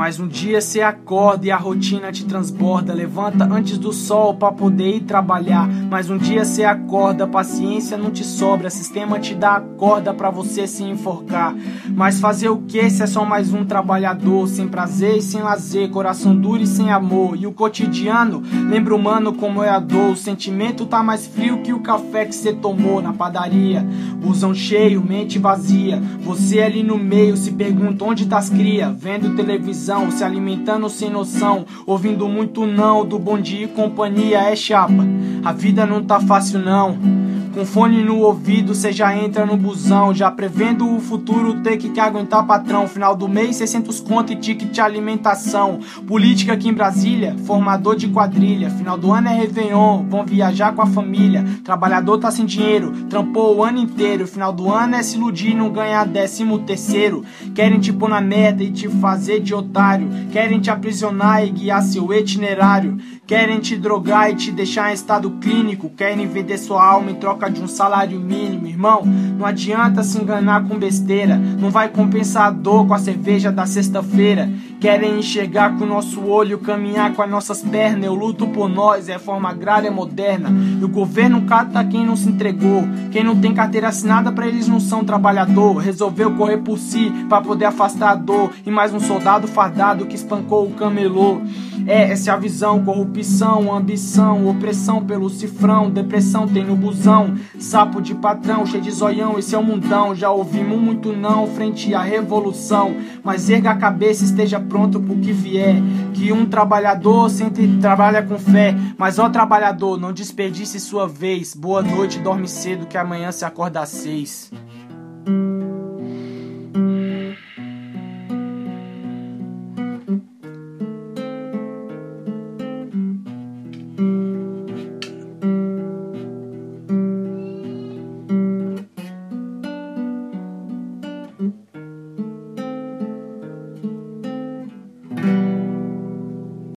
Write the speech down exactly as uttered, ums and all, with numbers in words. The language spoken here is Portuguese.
Mas um dia cê acorda e a rotina te transborda. Levanta antes do sol pra poder ir trabalhar. Mas um dia cê acorda, paciência não te sobra. Sistema te dá a corda pra você se enforcar. Mas fazer o que se é só mais um trabalhador? Sem prazer e sem lazer, coração duro e sem amor. E o cotidiano lembra o mano como é a dor. O sentimento tá mais frio que o café que cê tomou na padaria. Busão cheio, mente vazia. Você ali no meio se pergunta onde tá as cria. Vendo televisão, se alimentando sem noção, ouvindo muito não do Bom Dia e Companhia. É chapa, a vida não tá fácil não. Com fone no ouvido, cê já entra no busão, já prevendo o futuro, ter que, que aguentar patrão. Final do mês, seiscentos conto e ticket de alimentação. Política aqui em Brasília, formador de quadrilha. Final do ano é Réveillon, vão viajar com a família. Trabalhador tá sem dinheiro, trampou o ano inteiro. Final do ano é se iludir e não ganhar décimo terceiro. Querem te pôr na merda e te fazer de otário. Querem te aprisionar e guiar seu itinerário. Querem te drogar e te deixar em estado clínico. Querem vender sua alma em troca de um salário mínimo. Irmão, não adianta se enganar com besteira. Não vai compensar a dor com a cerveja da sexta-feira. Querem enxergar com o nosso olho, caminhar com as nossas pernas. Eu luto por nós, reforma agrária moderna. E o governo cata quem não se entregou. Quem não tem carteira assinada, pra eles não são trabalhador. Resolveu correr por si, pra poder afastar a dor. E mais um soldado fardado que espancou o camelô. É, essa é a visão, corrupção, ambição, opressão pelo cifrão, depressão tem no busão, sapo de patrão, cheio de zoião, esse é o mundão. Já ouvimos muito não frente à revolução, mas erga a cabeça, esteja pronto pro que vier. Que um trabalhador sempre trabalha com fé, mas ó trabalhador, não desperdice sua vez. Boa noite, dorme cedo que amanhã se acorda às seis.